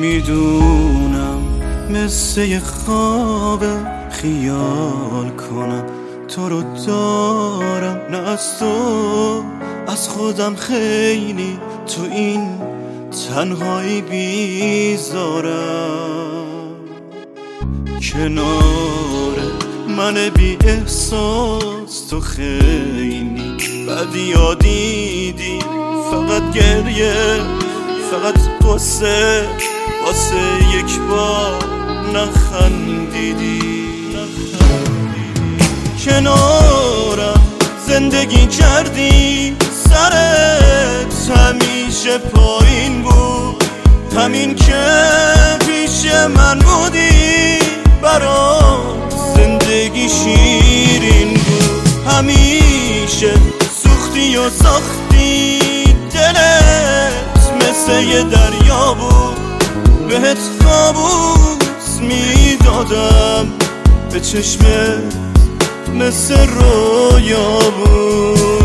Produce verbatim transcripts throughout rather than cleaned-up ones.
میدونم مثل یه خواب خیال کنم تو رو دارم، نه از تو از خودم خیلی تو این تنهایی بیزارم. کنار من بی احساس تو خیلی بدیا دیدی، فقط گریه فقط قصه واسه یک بار نخندیدی. کنارم زندگی کردی، سرت همیشه پایین بود، همین که پیش من بودی برات زندگی شیرین بود. همیشه سوختی و ساختی، دلت مثل یه دریا بود، بهت کابوس میدادم، به چشمت مثل رویا بود.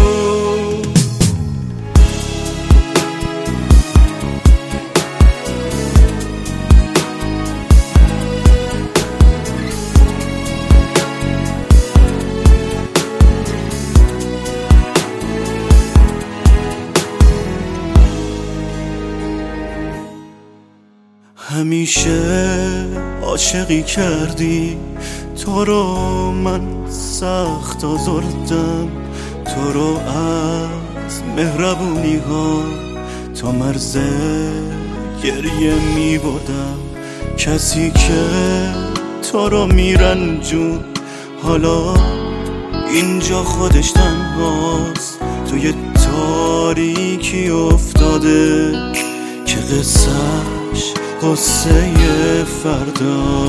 همیشه عاشقی کردی، تو رو من سخت آزردم، تو رو از مهربونی ها تا مرز گریه می بردم. کسی که تو رو میرنجون حالا اینجا خودش تنهاست، توی تاریکی افتاده که قصهش قصه فردا.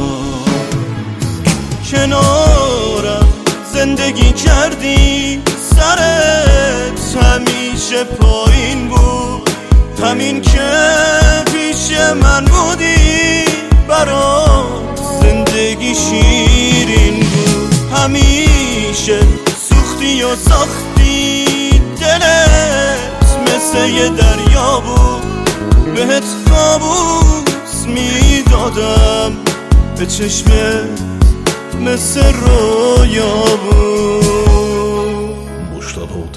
کنارم زندگی کردی، سرت همیشه پایین بود، همین که پیش من بودی برات زندگی شیرین بود. همیشه سوختی و ساختی، دلت مثل یه دریا بود، بهت کابوس میدادم، به چشمت مثل رویا بود. مجتبی